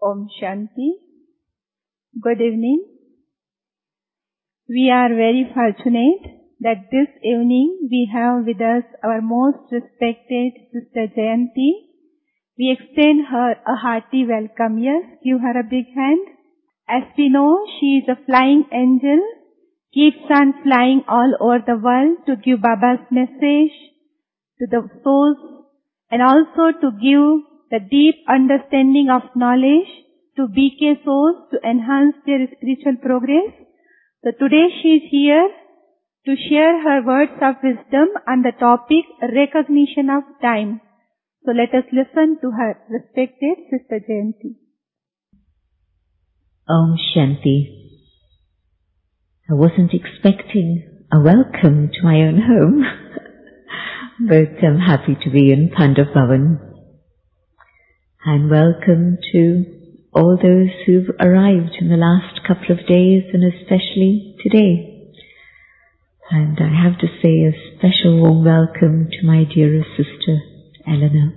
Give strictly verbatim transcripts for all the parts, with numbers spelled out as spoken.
Om Shanti. Good evening. We are very fortunate that this evening we have with us our most respected Sister Jayanti. We extend her a hearty welcome. Yes, give her a big hand. As we know, she is a flying angel, keeps on flying all over the world to give Baba's message to the souls and also to give the deep understanding of knowledge to B K souls to enhance their spiritual progress. So today she is here to share her words of wisdom on the topic recognition of time. So let us listen to her respected Sister Jayanti. Om Shanti. I wasn't expecting a welcome to my own home, but I'm happy to be in Pandav Bhavan. And welcome to all those who've arrived in the last couple of days and especially today. And I have to say a special warm welcome to my dearest sister, Eleanor.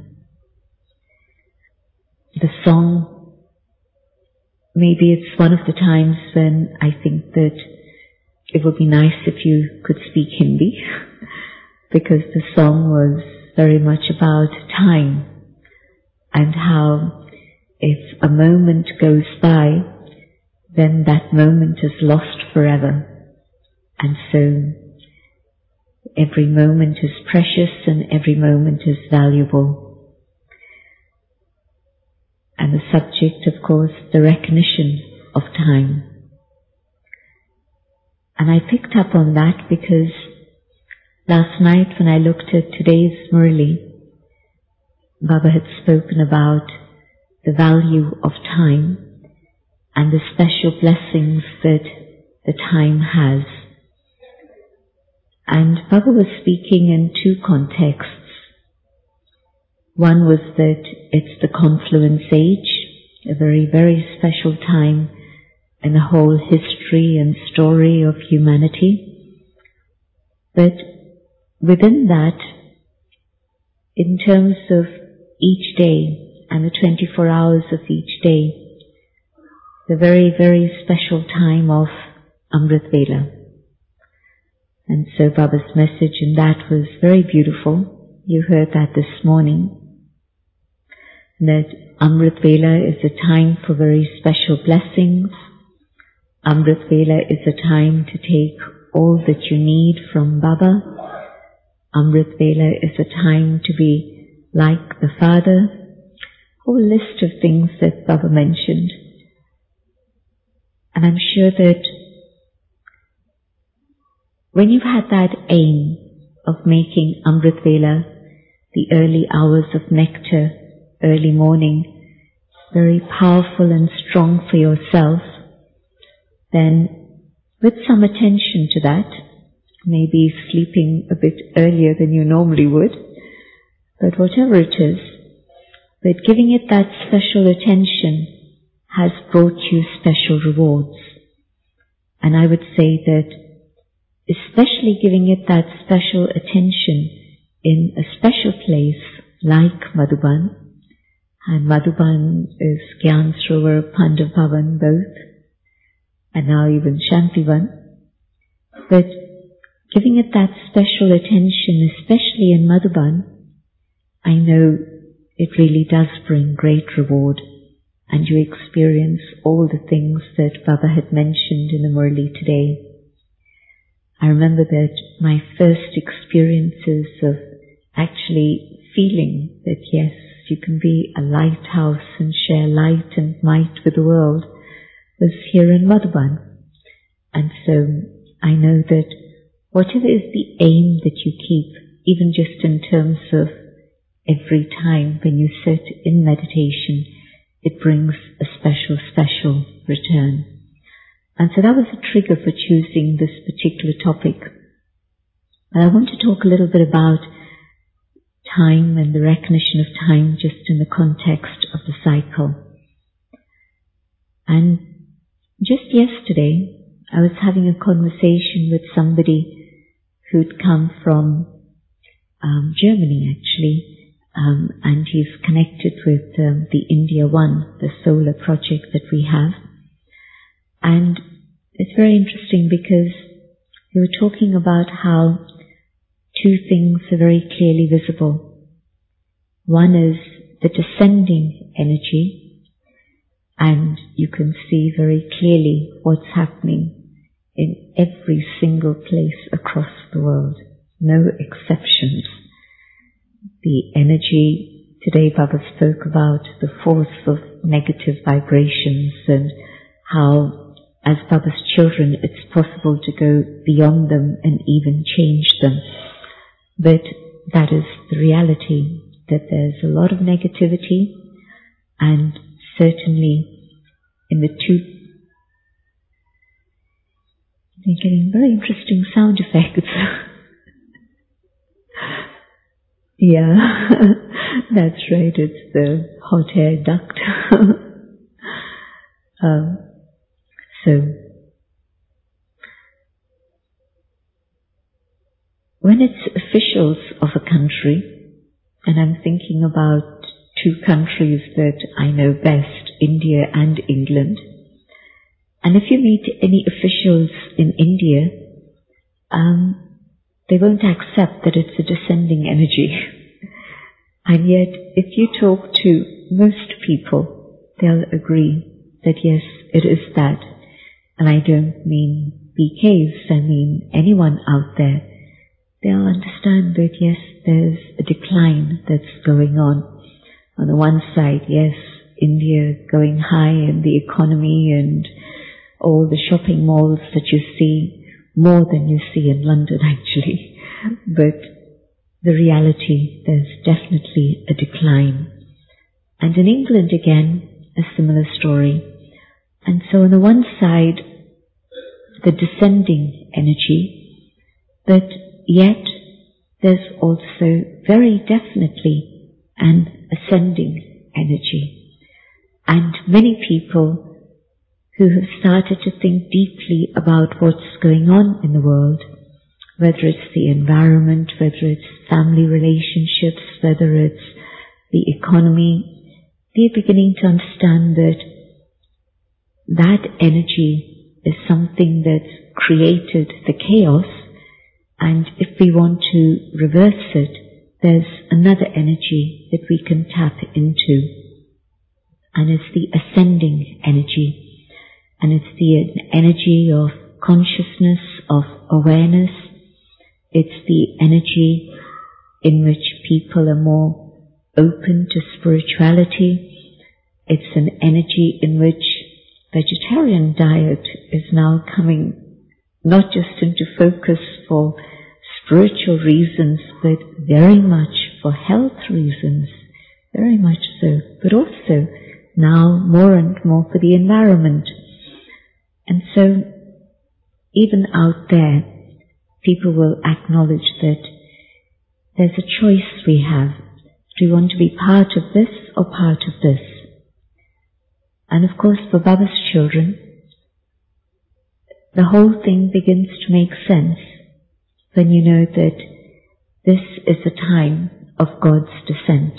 The song, maybe it's one of the times when I think that it would be nice if you could speak Hindi, because the song was very much about time and how if a moment goes by, then that moment is lost forever. And so every moment is precious and every moment is valuable. And the subject, of course, the recognition of time. And I picked up on that because last night when I looked at today's Murli, Baba had spoken about the value of time and the special blessings that the time has. And Baba was speaking in two contexts. One was that it's the confluence age, a very, very special time in the whole history and story of humanity. But within that, in terms of each day and the twenty-four hours of each day, the very, very special time of Amrit Vela. And so Baba's message in that was very beautiful. You heard that this morning. That Amrit Vela is a time for very special blessings. Amrit Vela is a time to take all that you need from Baba. Amrit Vela is a time to be like the Father. A whole list of things that Baba mentioned. And I'm sure that when you've had that aim of making Amrit Vela, the early hours of nectar, early morning, very powerful and strong for yourself, then with some attention to that, maybe sleeping a bit earlier than you normally would, but whatever it is, but giving it that special attention has brought you special rewards. And I would say that especially giving it that special attention in a special place like Madhuban, and Madhuban is Gyan Sarovar, Pandav Bhavan both, and now even Shantivan, but giving it that special attention, especially in Madhuban, I know it really does bring great reward, and you experience all the things that Baba had mentioned in the Murli today. I remember that my first experiences of actually feeling that yes, you can be a lighthouse and share light and might with the world was here in Madhuban. And so I know that whatever is the aim that you keep, even just in terms of every time when you sit in meditation, it brings a special, special return. And so that was a trigger for choosing this particular topic. And I want to talk a little bit about time and the recognition of time just in the context of the cycle. And just yesterday, I was having a conversation with somebody who'd come from um, Germany actually, um, and he's connected with um, the India One, the solar project that we have. And it's very interesting because we were talking about how two things are very clearly visible. One is the descending energy, and you can see very clearly what's happening in every single place across the world. No exceptions. The energy, today Baba spoke about the force of negative vibrations and how as Baba's children it's possible to go beyond them and even change them. But that is the reality, that there's a lot of negativity, and certainly in the two, they're getting very interesting sound effects. Yeah, that's right, it's the hot air duct. um, so, when it's officials of a country, and I'm thinking about two countries that I know best, India and England, and if you meet any officials in India, um, they won't accept that it's a descending energy. And yet, if you talk to most people, they'll agree that yes, it is that. And I don't mean B Ks, I mean anyone out there. They'll understand that yes, there's a decline that's going on. On the one side, yes, India going high in the economy and all the shopping malls that you see, more than you see in London actually. But the reality, there's definitely a decline. And in England again, a similar story. And so on the one side, the descending energy, but yet there's also very definitely an ascending energy. And many people who have started to think deeply about what's going on in the world, whether it's the environment, whether it's family relationships, whether it's the economy, they're beginning to understand that that energy is something that's created the chaos, and if we want to reverse it, there's another energy that we can tap into, and it's the ascending energy. And it's the energy of consciousness, of awareness. It's the energy in which people are more open to spirituality. It's an energy in which vegetarian diet is now coming not just into focus for spiritual reasons, but very much for health reasons, very much so, but also now more and more for the environment. And so, even out there, people will acknowledge that there's a choice we have. Do we want to be part of this or part of this? And of course, for Baba's children, the whole thing begins to make sense when you know that this is the time of God's descent.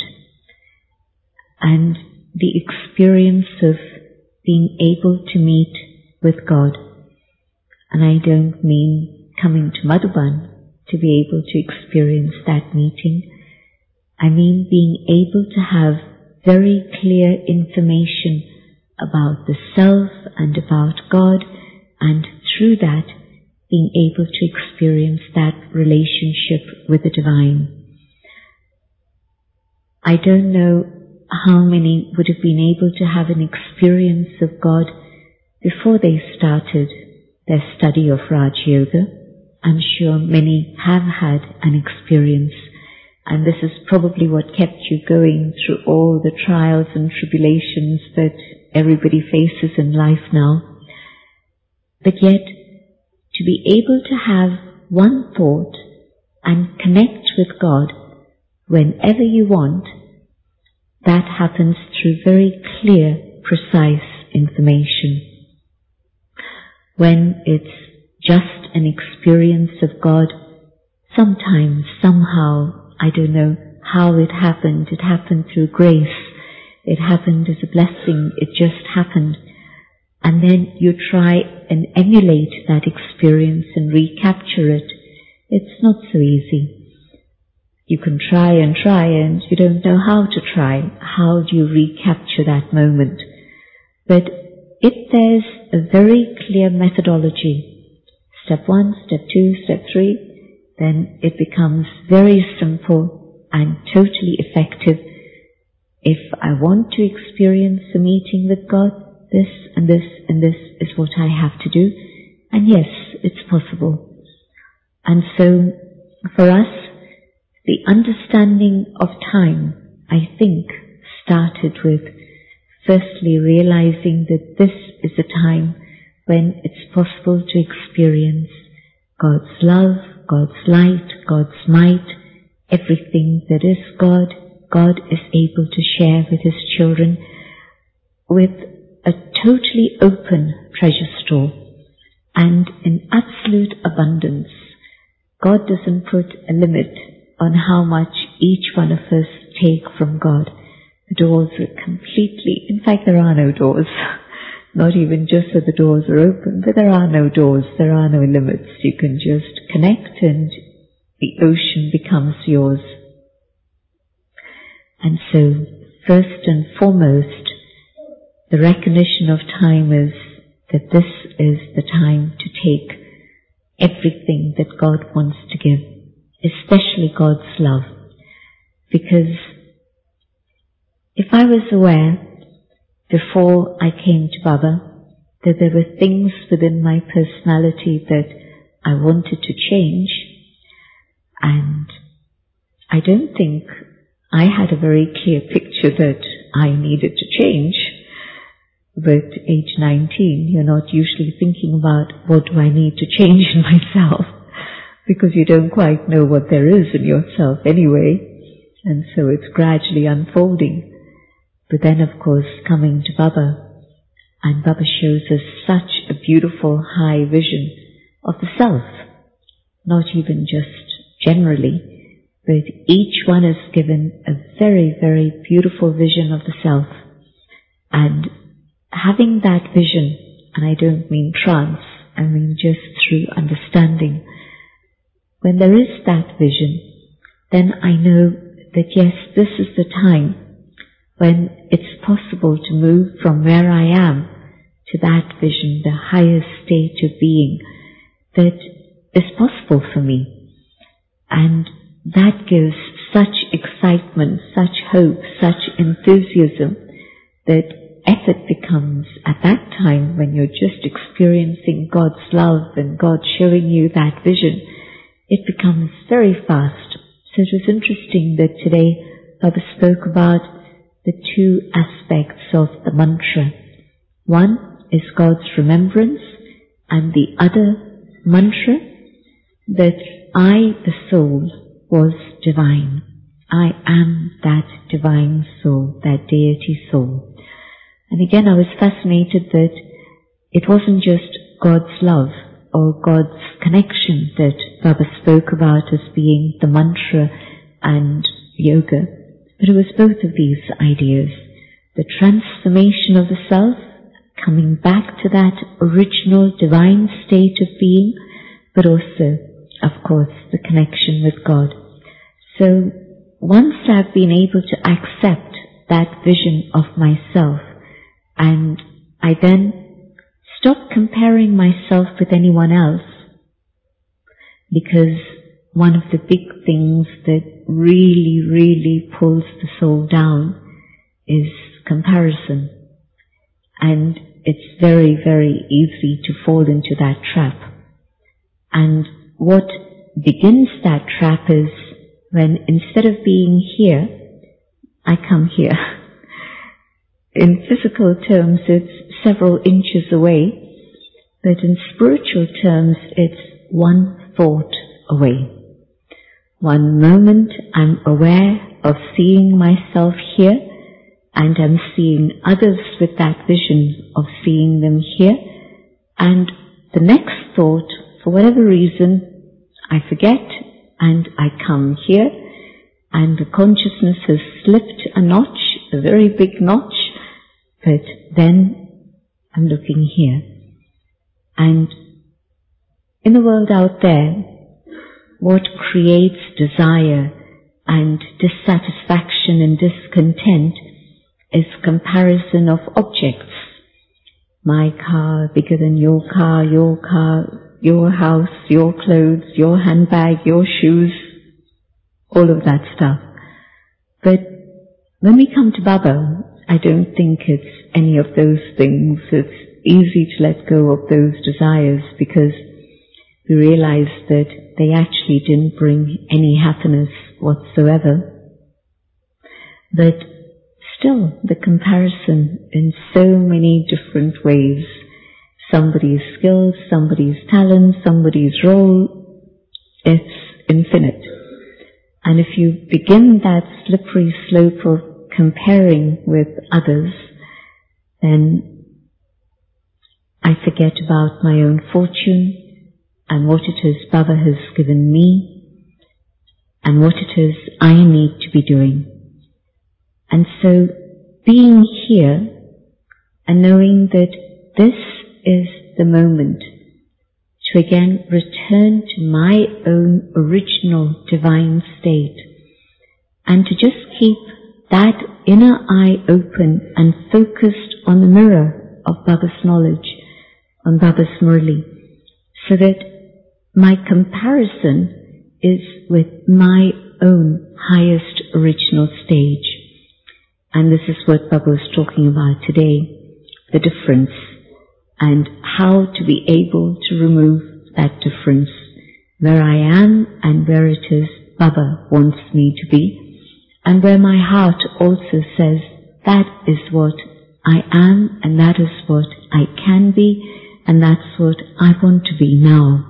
And the experience of being able to meet with God. And I don't mean coming to Madhuban to be able to experience that meeting. I mean being able to have very clear information about the self and about God, and through that being able to experience that relationship with the divine. I don't know how many would have been able to have an experience of God before they started their study of Raj Yoga. I'm sure many have had an experience, and this is probably what kept you going through all the trials and tribulations that everybody faces in life now. But yet, to be able to have one thought and connect with God whenever you want, that happens through very clear, precise information. When it's just an experience of God, sometimes, somehow, I don't know how it happened. It happened through grace. It happened as a blessing. It just happened. And then you try and emulate that experience and recapture it. It's not so easy. You can try and try and you don't know how to try. How do you recapture that moment? But if there's a very clear methodology, step one, step two, step three, then it becomes very simple and totally effective. If I want to experience a meeting with God, this and this and this is what I have to do. And yes, it's possible. And so, for us, the understanding of time, I think, started with firstly realizing that this is a time when it's possible to experience God's love, God's light, God's might, everything that is God. God is able to share with His children with a totally open treasure store and in absolute abundance. God doesn't put a limit on how much each one of us take from God. The doors are completely, in fact there are no doors. Not even just that the doors are open, but there are no doors, there are no limits. You can just connect and the ocean becomes yours. And so, first and foremost, the recognition of time is that this is the time to take everything that God wants to give, especially God's love. Because if I was aware before I came to Baba that there were things within my personality that I wanted to change, and I don't think I had a very clear picture that I needed to change. But age nineteen, you're not usually thinking about what do I need to change in myself, because you don't quite know what there is in yourself anyway, and so it's gradually unfolding. But then of course coming to Baba, and Baba shows us such a beautiful high vision of the self, not even just generally, but each one is given a very, very beautiful vision of the self. And having that vision, and I don't mean trance, I mean just through understanding, when there is that vision, then I know that yes, this is the time when it's possible to move from where I am to that vision, the highest state of being that is possible for me. And that gives such excitement, such hope, such enthusiasm that effort becomes, at that time when you're just experiencing God's love and God showing you that vision, it becomes very fast. So it was interesting that today Baba spoke about the two aspects of the mantra. One is God's remembrance, and the other mantra that I, the soul, was divine. I am that divine soul, that deity soul. And again, I was fascinated that it wasn't just God's love or God's connection that Baba spoke about as being the mantra and yoga, but it was both of these ideas. The transformation of the self, coming back to that original divine state of being, but also, of course, the connection with God. So, once I've been able to accept that vision of myself, and I then stop comparing myself with anyone else, because one of the big things that really, really pulls the soul down is comparison. And it's very, very easy to fall into that trap. And what begins that trap is when instead of being here, I come here. In physical terms, it's several inches away, but in spiritual terms, it's one thought away. One moment I'm aware of seeing myself here, and I'm seeing others with that vision of seeing them here, and the next thought, for whatever reason, I forget, and I come here, and the consciousness has slipped a notch, a very big notch, but then I'm looking here. And in the world out there, what creates desire and dissatisfaction and discontent is comparison of objects. My car bigger than your car, your car, your house, your clothes, your handbag, your shoes, all of that stuff. But when we come to Baba, I don't think it's any of those things. It's easy to let go of those desires because we realize that they actually didn't bring any happiness whatsoever. But still, the comparison in so many different ways, somebody's skills, somebody's talent, somebody's role, it's infinite. And if you begin that slippery slope of comparing with others, then I forget about my own fortune and what it is Baba has given me and what it is I need to be doing. And so being here and knowing that this is the moment to again return to my own original divine state and to just keep that inner eye open and focused on the mirror of Baba's knowledge, on Baba's Murli, so that my comparison is with my own highest original stage. And this is what Baba was talking about today, the difference, and how to be able to remove that difference, where I am and where it is Baba wants me to be, and where my heart also says that is what I am and that is what I can be and that's what I want to be now.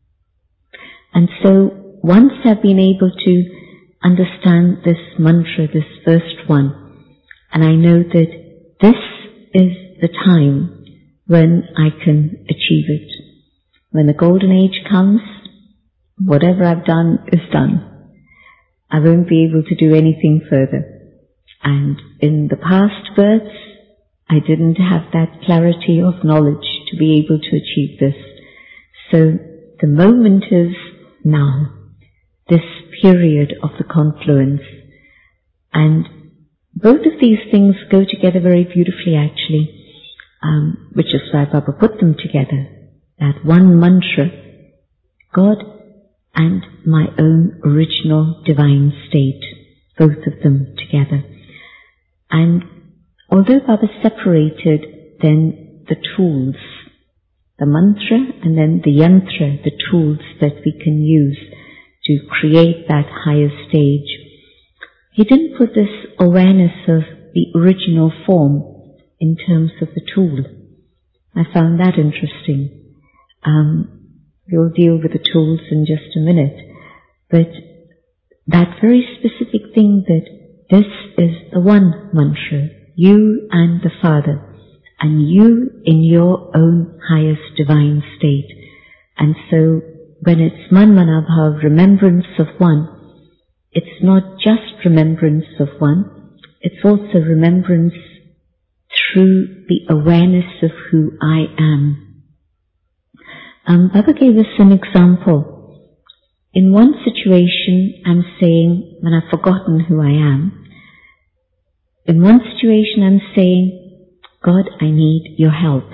And so once I've been able to understand this mantra, this first one, and I know that this is the time when I can achieve it. When the golden age comes, whatever I've done is done. I won't be able to do anything further. And in the past births, I didn't have that clarity of knowledge to be able to achieve this. So the moment is now, this period of the confluence. And both of these things go together very beautifully actually, um, which is why Baba put them together. That one mantra, God and my own original divine state, both of them together. And although Baba separated then the tools, the mantra and then the yantra, the tools that we can use to create that higher stage, he didn't put this awareness of the original form in terms of the tool. I found that interesting. Um, we'll deal with the tools in just a minute, but that very specific thing that this is the one mantra, you and the Father, and you in your own highest divine state. And so when it's Manmanabhav, remembrance of one, it's not just remembrance of one, it's also remembrance through the awareness of who I am. Um, Baba gave us an example. In one situation, I'm saying, when I've forgotten who I am, in one situation I'm saying, God, I need your help.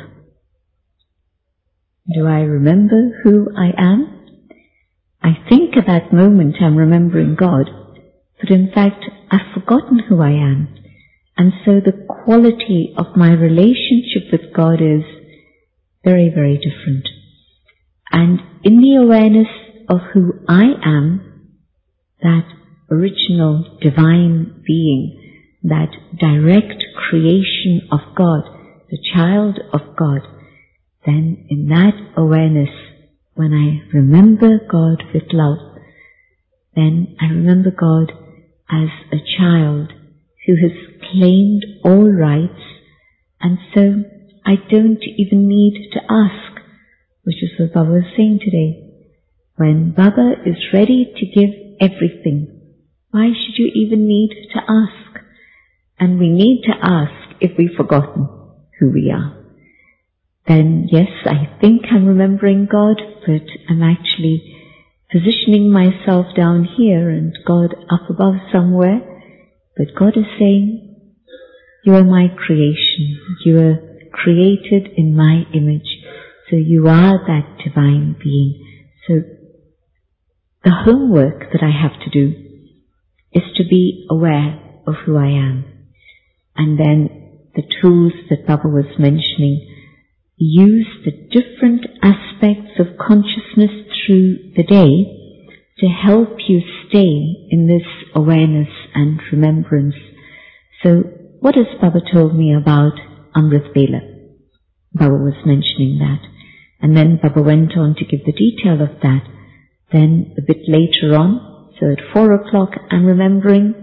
Do I remember who I am? I think at that moment I'm remembering God, but in fact I've forgotten who I am. And so the quality of my relationship with God is very, very different. And in the awareness of who I am, that original divine being, that direct creation of God, the child of God, then in that awareness, when I remember God with love, then I remember God as a child who has claimed all rights, and so I don't even need to ask, which is what Baba was saying today. When Baba is ready to give everything, Why should you even need to ask? And we need to ask if we've forgotten who we are. Then yes, I think I'm remembering God, but I'm actually positioning myself down here and God up above somewhere. But God is saying, you are my creation. You are created in my image. So you are that divine being. So the homework that I have to do is to be aware of who I am. And then the tools that Baba was mentioning, use the different aspects of consciousness through the day to help you stay in this awareness and remembrance. So what has Baba told me about Amrit Vela? Baba was mentioning that. And then Baba went on to give the detail of that. Then a bit later on, so at four o'clock, I'm remembering.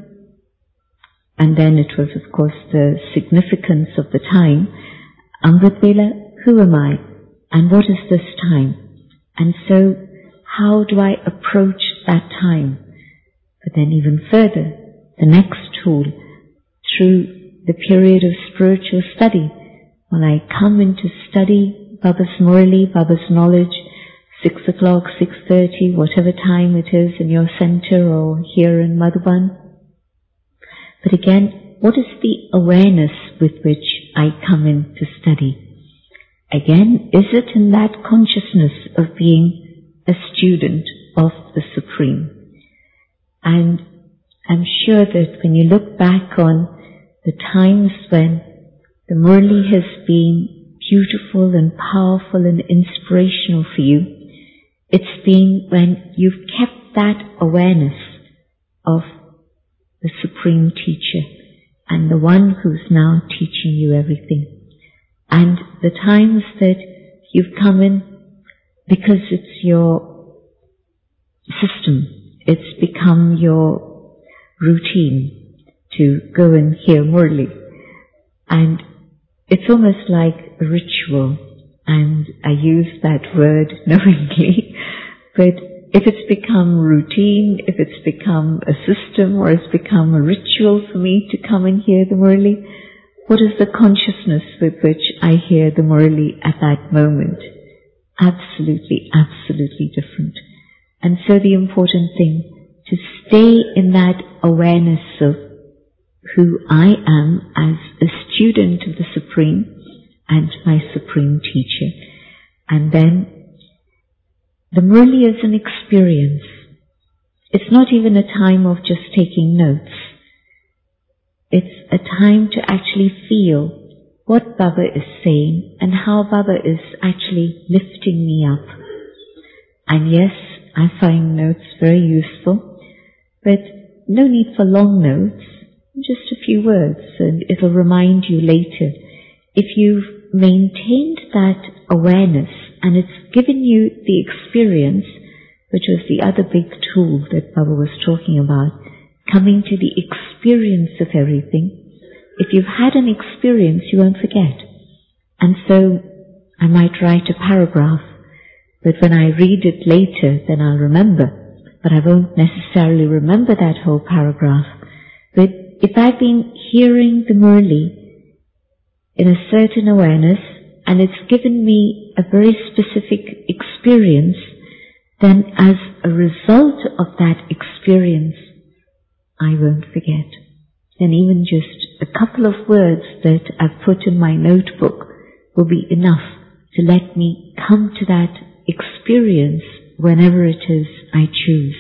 And then it was, of course, the significance of the time. Amrit Vela, who am I? And what is this time? And so, how do I approach that time? But then even further, the next tool, through the period of spiritual study, when I come into study Baba's Murli, Baba's knowledge, six o'clock, six thirty, whatever time it is in your center or here in Madhuban. But again, what is the awareness with which I come in to study? Again, is it in that consciousness of being a student of the Supreme? And I'm sure that when you look back on the times when the Murli has been beautiful and powerful and inspirational for you, it's been when you've kept that awareness of the Supreme Teacher and the one who's now teaching you everything. And the times that you've come in because it's your system, it's become your routine to go and hear Murli. And it's almost like a ritual, and I use that word knowingly, but if it's become routine, if it's become a system or it's become a ritual for me to come and hear the Murli, what is the consciousness with which I hear the Murli at that moment? Absolutely, absolutely different. And so the important thing, to stay in that awareness of who I am as a student of the Supreme and my Supreme Teacher. And then the Murli is an experience. It's not even a time of just taking notes. It's a time to actually feel what Baba is saying and how Baba is actually lifting me up. And yes, I find notes very useful, but no need for long notes, just a few words, and it'll remind you later. If you've maintained that awareness and it's given you the experience, which was the other big tool that Baba was talking about, coming to the experience of everything. If you've had an experience, you won't forget. And so I might write a paragraph, but when I read it later, then I'll remember. But I won't necessarily remember that whole paragraph. But if I've been hearing the Murli in a certain awareness, and it's given me a very specific experience, then as a result of that experience, I won't forget. Then even just a couple of words that I've put in my notebook will be enough to let me come to that experience whenever it is I choose.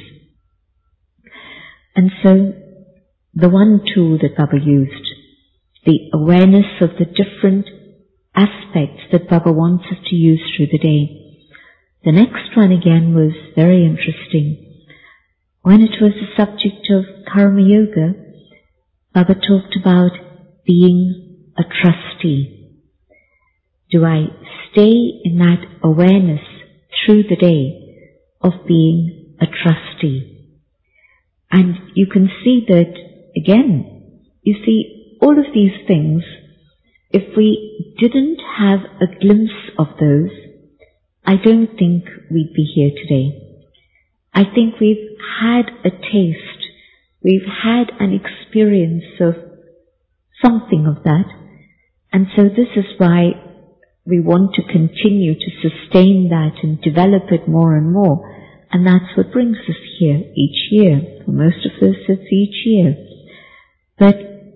And so, the one tool that Baba used, the awareness of the different aspects that Baba wants us to use through the day. The next one again was very interesting. When it was the subject of Karma Yoga, Baba talked about being a trustee. Do I stay in that awareness through the day of being a trustee? And you can see that, again, you see, all of these things, if we didn't have a glimpse of those, I don't think we'd be here today. I think we've had a taste we've had an experience of something of that. And so this is why we want to continue to sustain that and develop it more and more. And that's what brings us here each year. For most of us, it's each year. But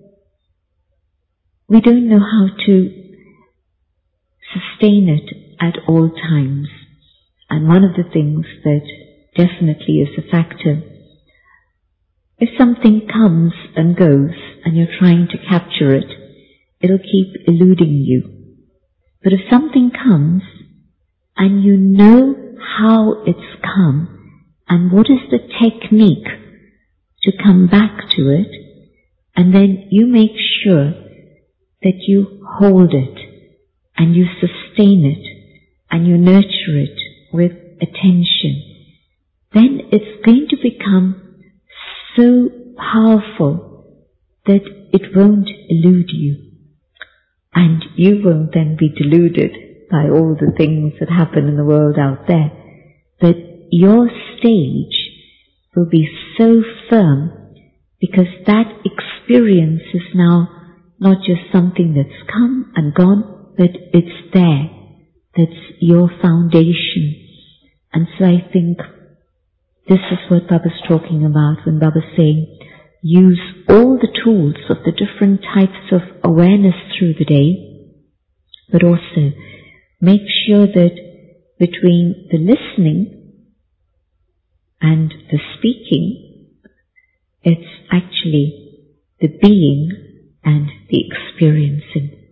we don't know how to sustain it at all times. And one of the things that definitely is a factor, if something comes and goes and you're trying to capture it, it'll keep eluding you. But if something comes and you know how it's come and what is the technique to come back to it, and then you make sure that you hold it and you sustain it and you nurture it with attention, then it's going to become so powerful that it won't elude you. And you won't then be deluded by all the things that happen in the world out there. But your stage will be so firm because that experience is now not just something that's come and gone, but it's there. That's your foundation. And so I think this is what Baba's talking about when Baba's saying, use all the tools of the different types of awareness through the day, but also make sure that between the listening and the speaking, it's actually the being and the experiencing.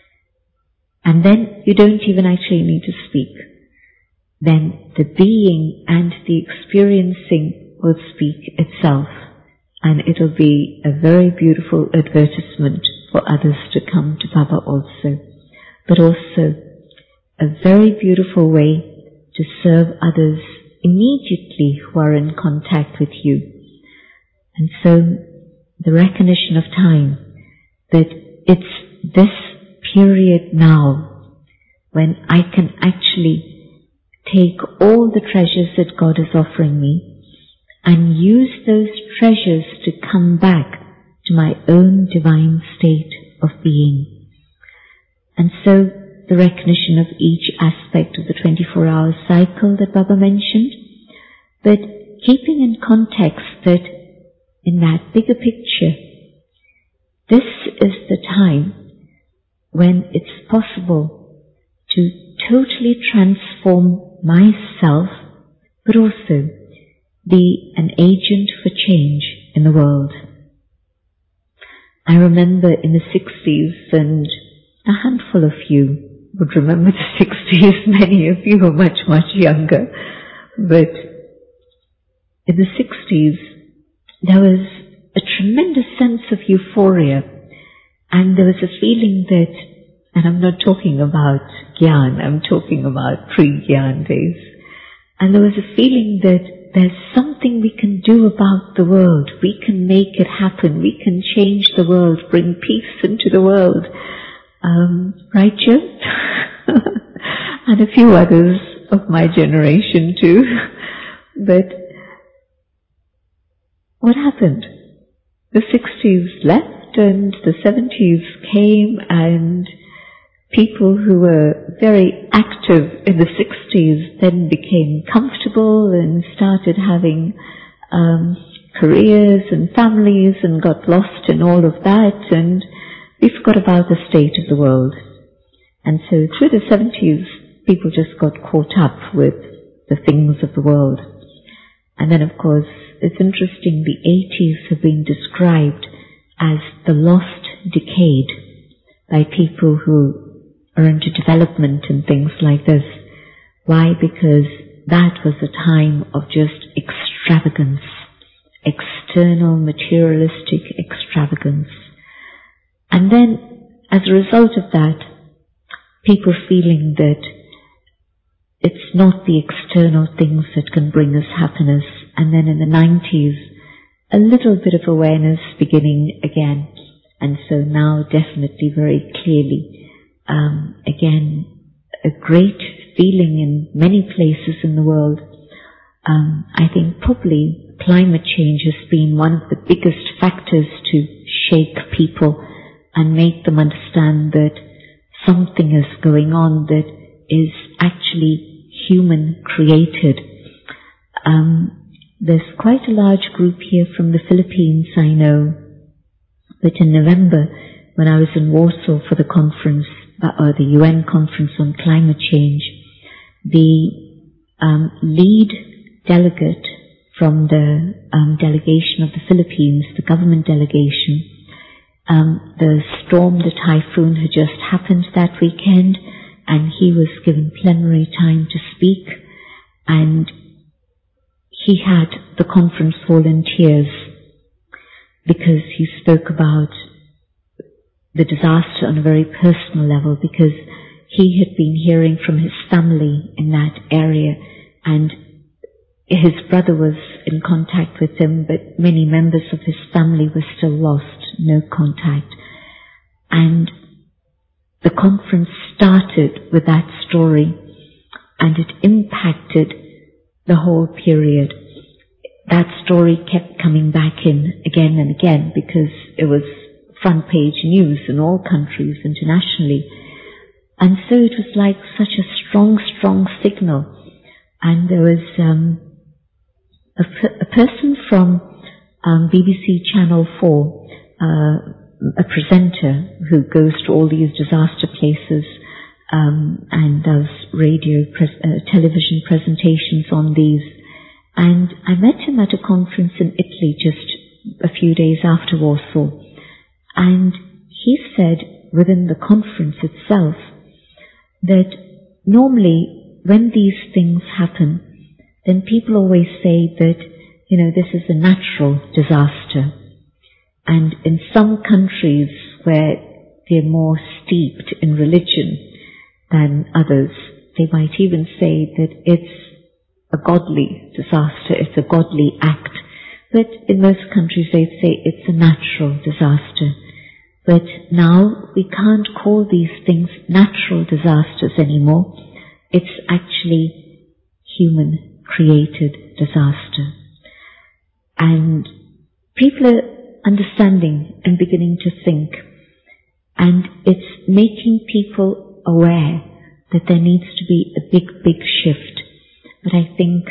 And then you don't even actually need to speak. Then the being and the experiencing will speak itself. And it'll be a very beautiful advertisement for others to come to Baba also. But also a very beautiful way to serve others immediately who are in contact with you. And so the recognition of time, that it's this period now when I can actually take all the treasures that God is offering me and use those treasures to come back to my own divine state of being. And so the recognition of each aspect of the twenty-four hour cycle that Baba mentioned, but keeping in context that in that bigger picture, this is the time when it's possible to totally transform myself, but also be an agent for change in the world. I remember in the sixties, and a handful of you would remember the sixties, many of you are much, much younger, but in the sixties there was a tremendous sense of euphoria, and there was a feeling that, and I'm not talking about Gyan, I'm talking about pre-Gyan days, and there was a feeling that there's something we can do about the world. We can make it happen. We can change the world, bring peace into the world. Um, right, Jim? And a few others of my generation too. But what happened? The sixties left and the seventies came, and people who were very active in the sixties then became comfortable and started having um, careers and families and got lost in all of that, and we forgot about the state of the world. And so through the seventies, people just got caught up with the things of the world. And then of course, it's interesting, the eighties have been described as the lost decade by people who are into development and things like this. Why? Because that was a time of just extravagance, external materialistic extravagance. And then as a result of that, people feeling that it's not the external things that can bring us happiness. And then in the nineties, a little bit of awareness beginning again. And so now definitely very clearly, Um, again, a great feeling in many places in the world. Um, I think probably climate change has been one of the biggest factors to shake people and make them understand that something is going on that is actually human created. Um, there's quite a large group here from the Philippines, I know, but in November, when I was in Warsaw for the conference, or the U N conference on climate change, the um, lead delegate from the um, delegation of the Philippines, the government delegation, um, the storm, the typhoon had just happened that weekend, and he was given plenary time to speak, and he had the conference fall in tears because he spoke about the disaster on a very personal level, because he had been hearing from his family in that area, and his brother was in contact with him, but many members of his family were still lost, no contact. And the conference started with that story, and it impacted the whole period. That story kept coming back in again and again because it was front page news in all countries internationally. And so it was like such a strong, strong signal. And there was um, a, a person from um, B B C Channel four, uh, a presenter who goes to all these disaster places um, and does radio, pres- uh, television presentations on these. And I met him at a conference in Italy just a few days after Warsaw. And he said within the conference itself that normally when these things happen, then people always say that, you know, this is a natural disaster. And in some countries where they're more steeped in religion than others, they might even say that it's a godly disaster, it's a godly act. But in most countries they'd say it's a natural disaster. But now we can't call these things natural disasters anymore. It's actually human created disaster. And people are understanding and beginning to think, and it's making people aware that there needs to be a big, big shift. But I think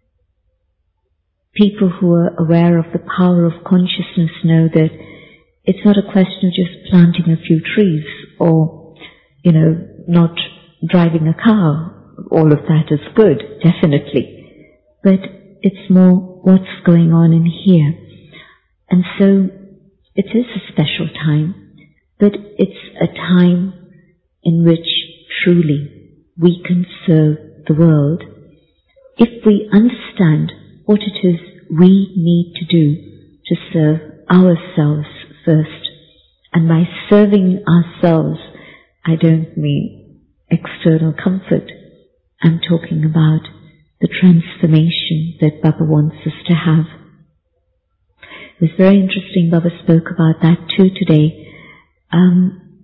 people who are aware of the power of consciousness know that it's not a question of just planting a few trees or, you know, not driving a car. All of that is good, definitely. But it's more what's going on in here. And so it is a special time, but it's a time in which truly we can serve the world if we understand what it is we need to do to serve ourselves first. And by serving ourselves, I don't mean external comfort. I'm talking about the transformation that Baba wants us to have. It was very interesting, Baba spoke about that too today, um,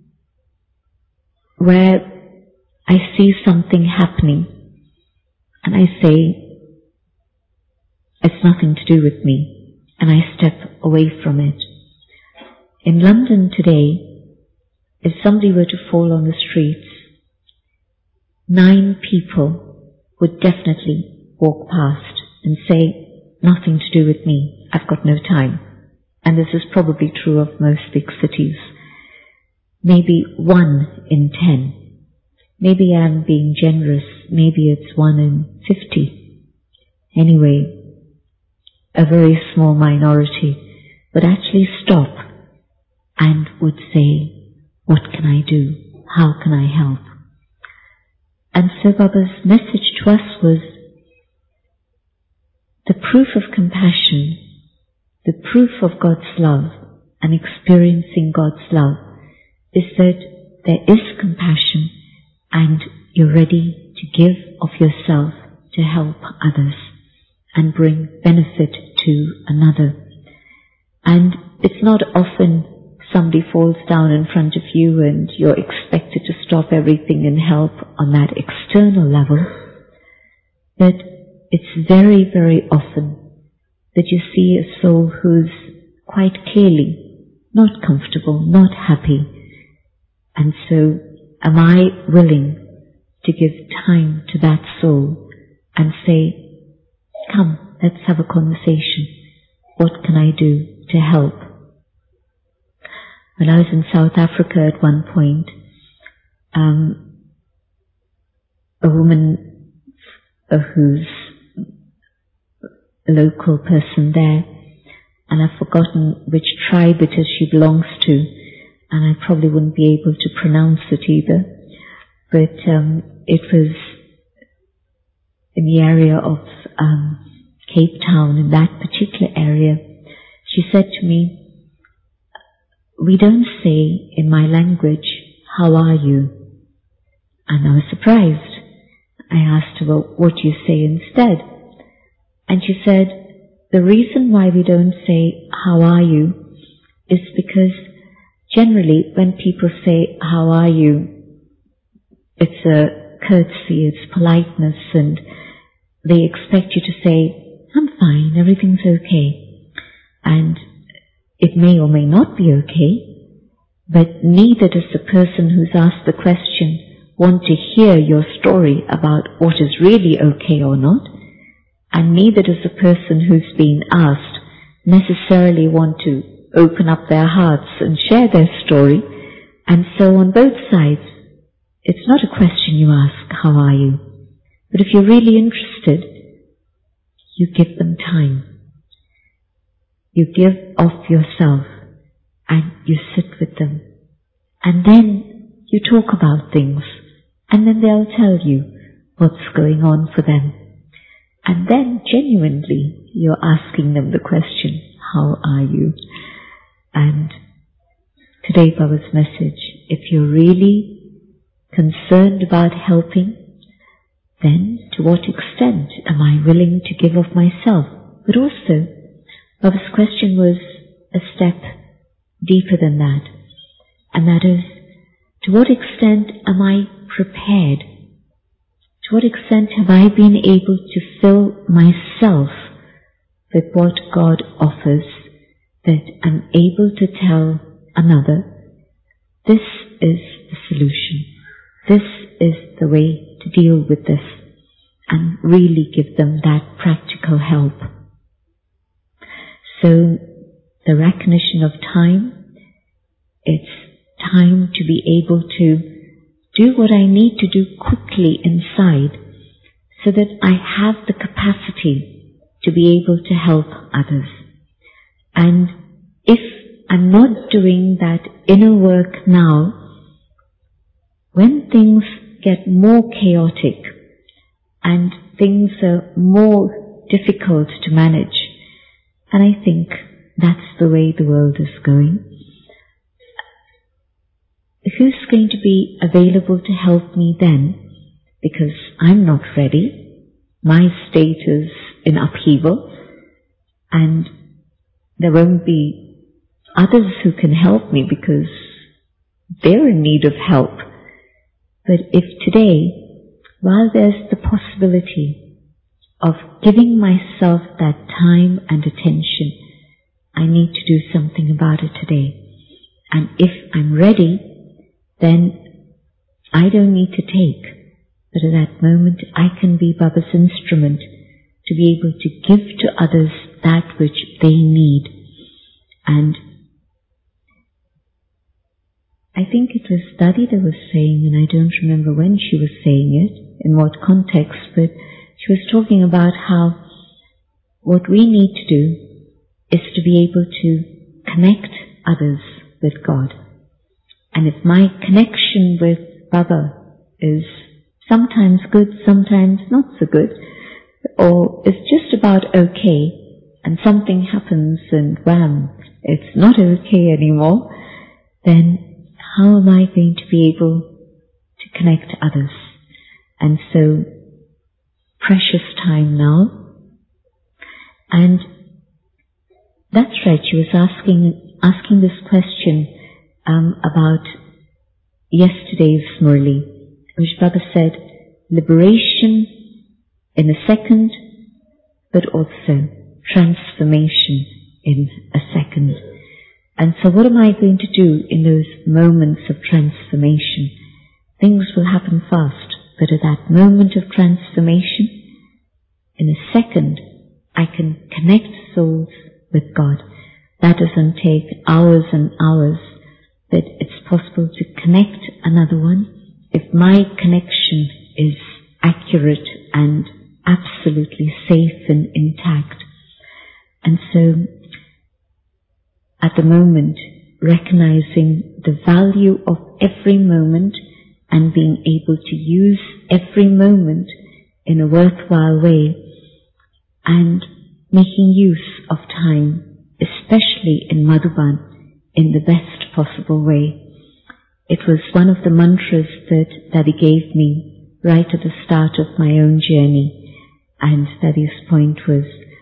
where I see something happening and I say, it's nothing to do with me, and I step away from it. In London today, if somebody were to fall on the streets, nine people would definitely walk past and say, nothing to do with me, I've got no time. And this is probably true of most big cities. Maybe one in ten. Maybe I'm being generous, maybe it's one in fifty. Anyway, a very small minority would actually stop and would say, what can I do? How can I help? And so Baba's message to us was, the proof of compassion, the proof of God's love and experiencing God's love is that there is compassion and you're ready to give of yourself to help others and bring benefit to another. And it's not often somebody falls down in front of you and you're expected to stop everything and help on that external level, but it's very, very often that you see a soul who's quite clearly not comfortable, not happy. And so am I willing to give time to that soul and say, come, let's have a conversation. What can I do to help? When I was in South Africa at one point, um, a woman uh, who's a local person there, and I've forgotten which tribe it is she belongs to, and I probably wouldn't be able to pronounce it either, but um, it was in the area of um, Cape Town, in that particular area. She said to me, we don't say in my language, how are you? And I was surprised. I asked her, well, what do you say instead? And she said, the reason why we don't say, how are you, is because generally when people say, how are you, it's a courtesy, it's politeness, and they expect you to say, I'm fine, everything's okay. And it may or may not be okay, but neither does the person who's asked the question want to hear your story about what is really okay or not, and neither does the person who's been asked necessarily want to open up their hearts and share their story. And so on both sides, it's not a question you ask, how are you? But if you're really interested, you give them time. You give of yourself and you sit with them. And then you talk about things, and then they'll tell you what's going on for them. And then genuinely you're asking them the question, how are you? And today Baba's message, if you're really concerned about helping, then to what extent am I willing to give of myself? But also, Baba's question was a step deeper than that. And that is, to what extent am I prepared? To what extent have I been able to fill myself with what God offers, that I'm able to tell another, this is the solution, this is the way to deal with this, and really give them that practical help. So, the recognition of time, it's time to be able to do what I need to do quickly inside, so that I have the capacity to be able to help others. And if I'm not doing that inner work now, when things get more chaotic and things are more difficult to manage, and I think that's the way the world is going, who's going to be available to help me then? Because I'm not ready. My state is in upheaval, and there won't be others who can help me because they're in need of help. But if today, while there's the possibility of giving myself that time and attention, I need to do something about it today. And if I'm ready, then I don't need to take, but at that moment I can be Baba's instrument to be able to give to others that which they need. And I think it was Dadi that was saying, and I don't remember when she was saying it, in what context, but she was talking about how what we need to do is to be able to connect others with God. And if my connection with Baba is sometimes good, sometimes not so good, or is just about okay, and something happens and wham, it's not okay anymore, then how am I going to be able to connect others? And so, precious time now. And that's right, she was asking, asking this question Um, about yesterday's Murli, which Baba said, liberation in a second, but also transformation in a second. And so what am I going to do in those moments of transformation? Things will happen fast, but at that moment of transformation, in a second, I can connect souls with God. That doesn't take hours and hours, but it's possible to connect another one if my connection is accurate and absolutely safe and intact. And so, at the moment, recognizing the value of every moment and being able to use every moment in a worthwhile way and making use of time, especially in Madhuban, in the best possible way. It was one of the mantras that Daddy gave me right at the start of my own journey, and Daddy's point was,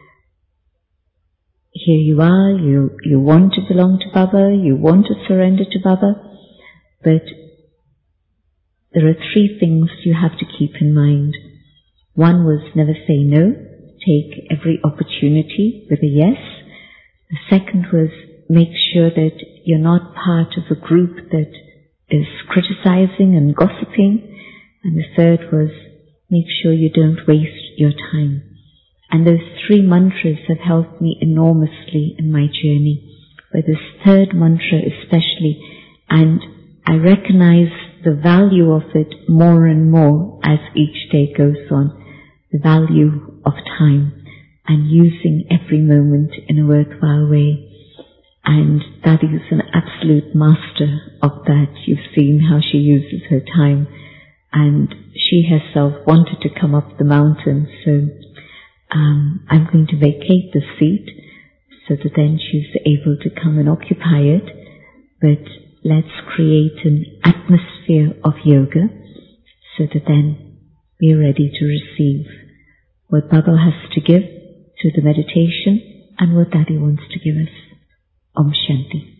here you are, you, you want to belong to Baba, you want to surrender to Baba, but there are three things you have to keep in mind. One was never say no, take every opportunity with a yes. The second was make sure that you're not part of a group that is criticizing and gossiping. And the third was make sure you don't waste your time. And those three mantras have helped me enormously in my journey. But this third mantra especially, and I recognize the value of it more and more as each day goes on, the value of time and using every moment in a worthwhile way. And Daddy is an absolute master of that. You've seen how she uses her time, and she herself wanted to come up the mountain, so Um, I'm going to vacate the seat so that then she's able to come and occupy it. But let's create an atmosphere of yoga so that then we're ready to receive what Baba has to give through the meditation and what Daddy wants to give us. Om Shanti.